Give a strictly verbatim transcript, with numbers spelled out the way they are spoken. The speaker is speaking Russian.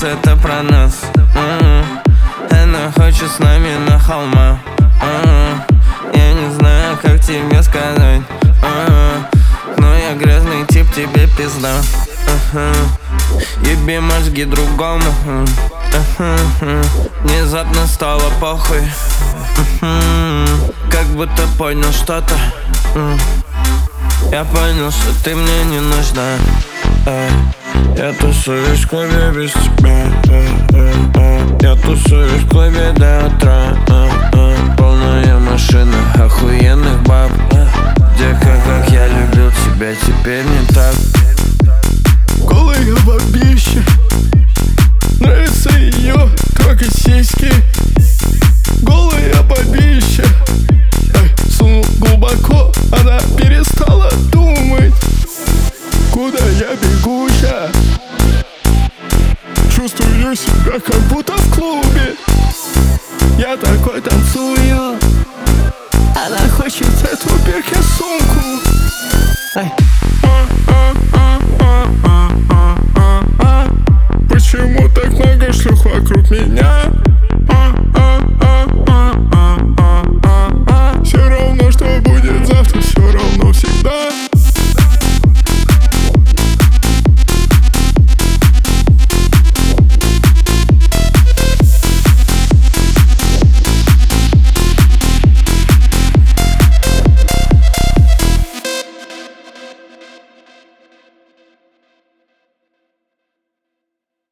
это про нас. м-м. Она хочет с нами на холмах. м-м. Я не знаю, как тебе сказать. м-м. Но я грязный тип, тебе пизда. Еби мозги другому. Внезапно стало похуй. Как будто понял что-то. Я понял, что ты мне не нужна. Я тусуюсь в клубе без тебя. Я тусуюсь в клубе до утра. Полная машина охуенных баб. Девка, как я любил тебя, теперь не так. Голая бабища, нравится ее только сиськи. Голая бабища, ай, сунул глубоко, она перестала думать, куда я бегу я. Чувствую себя как будто в клубе. Я такой танцую, она хочет эту перки сумку. Ай.